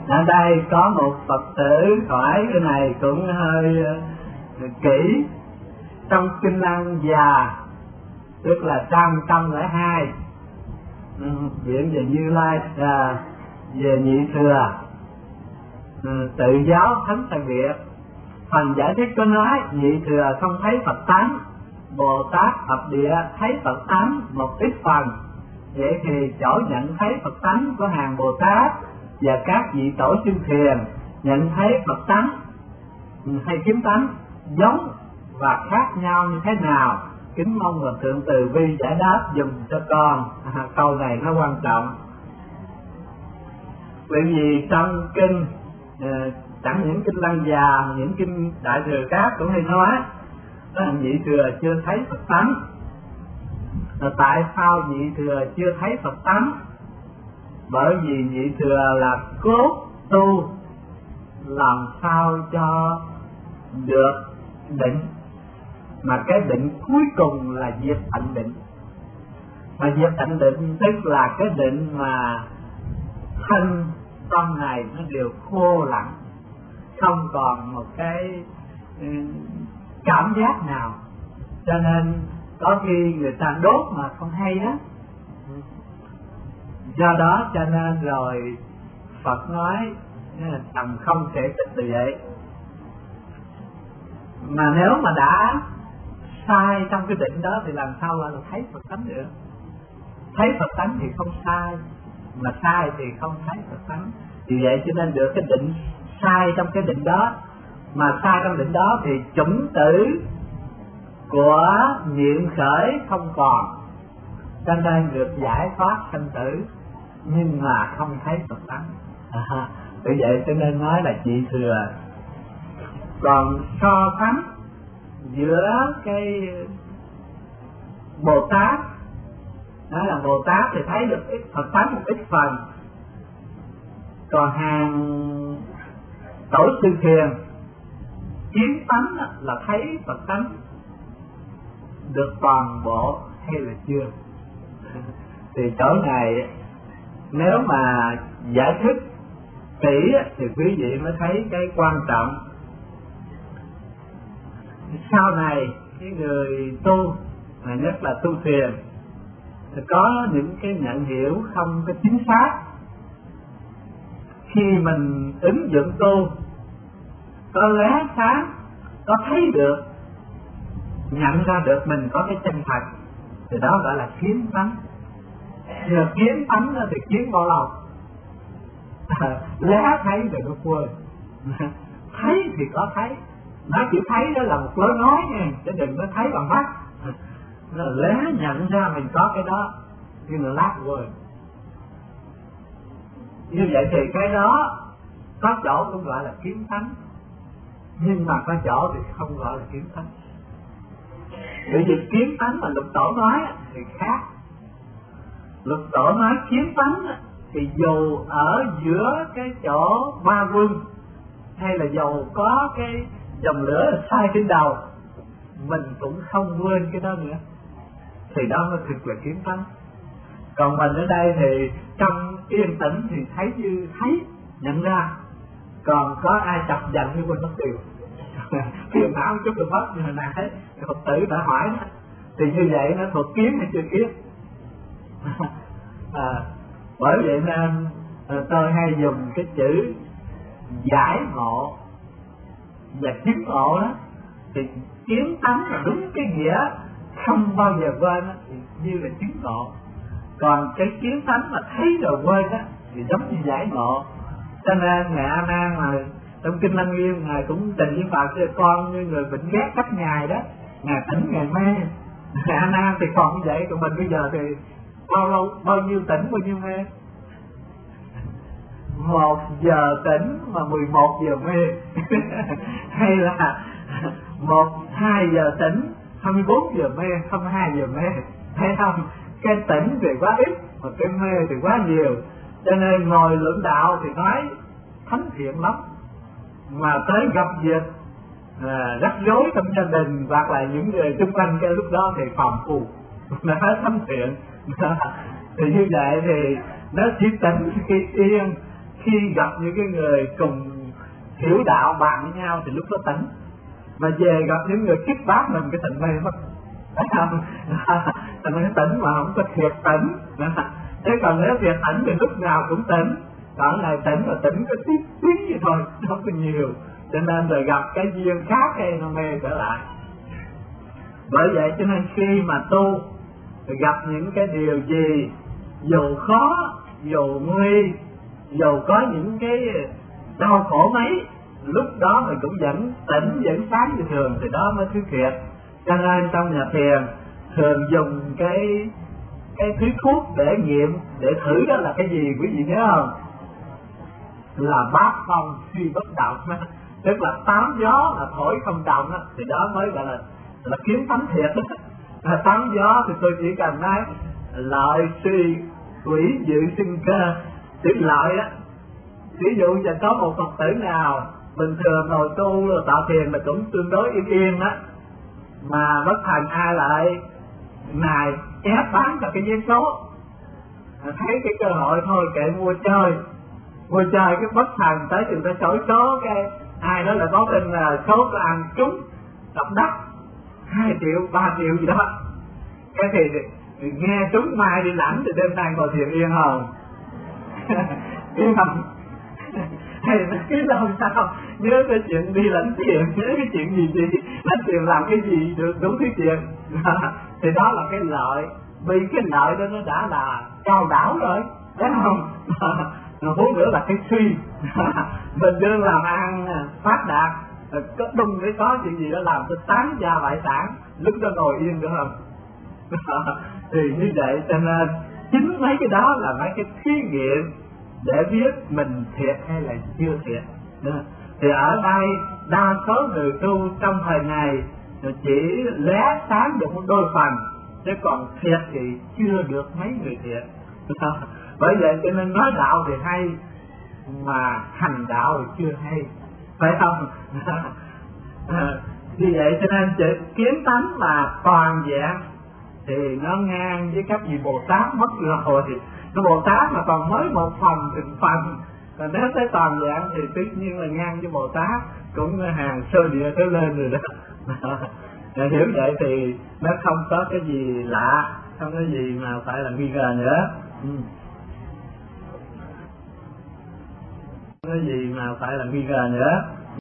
Ở đây có một Phật tử hỏi cái này cũng hơi kỹ. Trong Kinh Lăng Già, tức là trang 102, diễn về Như Lai, về Nhị Thừa, Tự Giáo Thánh Tài Việt. Phần giải thích có nói Nhị Thừa không thấy Phật tánh, Bồ Tát Thập Địa thấy Phật tánh một ít phần. Vậy thì chỗ nhận thấy Phật tánh của hàng Bồ Tát và các vị tổ chư thiền nhận thấy Phật tánh hay kiếm tánh giống và khác nhau như thế nào? Kính mong là Thượng Từ Bi giải đáp dùm cho con. Câu này nó quan trọng, bởi vì trong kinh chẳng những Kinh Lăng Già, những kinh Đại Thừa khác cũng hay nói đó là Nhị Thừa chưa thấy Phật tánh. Tại sao Nhị Thừa chưa thấy Phật tánh? Bởi vì Nhị Thừa là cốt tu làm sao cho được định, mà cái định cuối cùng là diệt tận định. Mà diệt tận định tức là cái định mà thân tâm này nó đều khô lặng, không còn một cái cảm giác nào. Cho nên có khi người ta đốt mà không hay đó. Do đó cho nên rồi Phật nói tầm không thể tích từ vậy. Mà nếu mà đã sai trong cái định đó thì làm sao là thấy Phật tánh được? Thấy Phật tánh thì không sai, mà sai thì không thấy Phật tánh. Vì vậy cho nên được cái định sai trong cái định đó, mà sai trong định đó thì chủng tử của niệm khởi không còn, cho nên được giải thoát sanh tử, nhưng mà không thấy Phật tánh. Vì vậy cho nên nói là Nhị Thừa. Còn so sánh giữa cái Bồ Tát, đó là Bồ Tát thì thấy được ít Phật tánh một ít phần, còn hàng tổ sư thiền kiến tánh là thấy Phật tánh được toàn bộ hay là chưa? Thì chỗ này nếu mà giải thích kỹ thì quý vị mới thấy cái quan trọng. Sau này cái người tu, nhất là tu thiền, thì có những cái nhận hiểu không có chính xác. Khi mình ứng dụng tu, có lóe sáng, có thấy được, nhận ra được mình có cái chân thật, thì đó gọi là kiến tánh. Nhờ kiến tánh thì kiến bao lâu? Lóe thấy rồi nó quên. Thấy thì có thấy, nó chỉ thấy đó là một lối nói nha, chứ đừng có thấy bằng mắt. Nó lóe nhận ra mình có cái đó, nhưng mà lát quên. Như vậy thì cái đó có chỗ cũng gọi là kiến tánh, nhưng mà có chỗ thì không gọi là kiến tánh. Bởi vì kiến tánh mà Lục Tổ nói thì khác. Lục Tổ nói kiến tánh thì dù ở giữa cái chỗ ba quân, hay là dầu có cái dòng lửa sai trên đầu, mình cũng không quên cái đó nữa, thì đó mới thực là kiến tánh. Còn mình ở đây thì trong yên tĩnh thì thấy như thấy, nhận ra. Còn có ai chọc giận như quên mất điều phiền não chút được hết. Nhưng mà nào thấy Phật tử đã hỏi đó, thì như vậy nó thuộc kiến hay chưa kiến? Bởi vậy nên tôi hay dùng cái chữ giải ngộ và chứng ngộ đó. Thì kiến tánh là đúng cái nghĩa không bao giờ quên đó, thì như là chứng ngộ. Còn cái kiến tánh mà thấy rồi quên đó thì giống như giải ngộ. Cho nên Ngài A Nan mà trong Kinh Lăng Nghiêm Ngài cũng trình với Phật cho con như người bệnh ghét cách Ngài đó, Ngài tỉnh Ngài mê. Ngài A Nan thì còn như vậy, còn mình bây giờ thì bao nhiêu tỉnh bao nhiêu mê? 1 giờ tỉnh mà 11 giờ mê. Hay là 2 giờ tỉnh 24 giờ mê, 22 giờ mê. Thấy không? Cái tỉnh thì quá ít mà cái mê thì quá nhiều. Cho nên ngồi luận đạo thì nói thánh thiện lắm, mà tới gặp việc rắc rối trong gia đình hoặc là những người xung quanh cái lúc đó thì phàm phu, nó nói thánh thiện. Thì như vậy thì nó chỉ tỉnh khi yên, khi gặp những cái người cùng hiểu đạo bạn với nhau thì lúc đó tỉnh, mà về gặp những người kích bác mình cái tỉnh mê mất. Thành ra tỉnh mà không có thiệt tỉnh. Thế còn nếu thiệt tỉnh thì lúc nào cũng tỉnh, còn này tỉnh là tỉnh có tí vậy thôi, không có nhiều, cho nên rồi gặp cái duyên khác hay nó mê trở lại. Bởi vậy cho nên khi mà tu gặp những cái điều gì dù khó, dù nguy, dù có những cái đau khổ mấy, lúc đó mình cũng vẫn tỉnh, vẫn sáng như thường, thì đó mới thứ thiệt. Cho nên trong nhà thiền thường dùng cái thứ thuốc để nghiệm, để thử đó là cái gì quý vị nhớ không? Là bát phong suy bất động. Tức là tám gió là thổi không động đó, thì đó mới gọi là kiến tánh thiệt. Tám gió thì tôi chỉ cần nói lợi suy quỷ dự sinh cơ. Chữ lợi á, ví dụ như có một Phật tử nào bình thường ngồi tu rồi tạo thiền là cũng tương đối yên yên á, mà bất thành ai lại này ép bán cho cái giấy số, thấy cái cơ hội thôi kệ mua chơi cái bất thành tới từ ta chổi số, cái ai đó là có tin là số có ăn trúng độc đắc 2 triệu 3 triệu gì đó, cái thì nghe trúng mai đi lãnh thì đêm nay ngồi thiền yên không? Yên không? Hay là cái đâu sao nhớ cái chuyện đi lãnh tiền, nhớ cái chuyện gì lãnh tiền làm cái gì được đúng cái chuyện. Thì đó là cái lợi, vì cái lợi đó nó đã là cao đảo rồi, đúng không? Huống nữa là cái suy. Mình đương làm ăn phát đạt, có đùng để có chuyện gì đó làm tôi tán gia bại sản, lúc đó ngồi yên được không? Thì như vậy cho nên chính mấy cái đó là mấy cái thí nghiệm để biết mình thiệt hay là chưa thiệt. Thì ở đây đa số người tu trong thời này chỉ lóe sáng được một đôi phần, chứ còn thiệt thì chưa được mấy người thiệt. Bởi vậy cho nên nói đạo thì hay, mà hành đạo thì chưa hay, phải không? Vì vậy cho nên kiến tánh là toàn dạng thì nó ngang với các vị Bồ Tát mất rồi. Cái Bồ Tát mà còn mới một phần từng phần, còn nếu tới toàn dạng thì tất nhiên là ngang với Bồ Tát, cũng hàng sơ địa trở lên rồi đó. Hiểu vậy thì nó không có cái gì lạ, không có gì mà phải là nghi ngờ nữa. Không có gì mà phải là nghi ngờ nữa.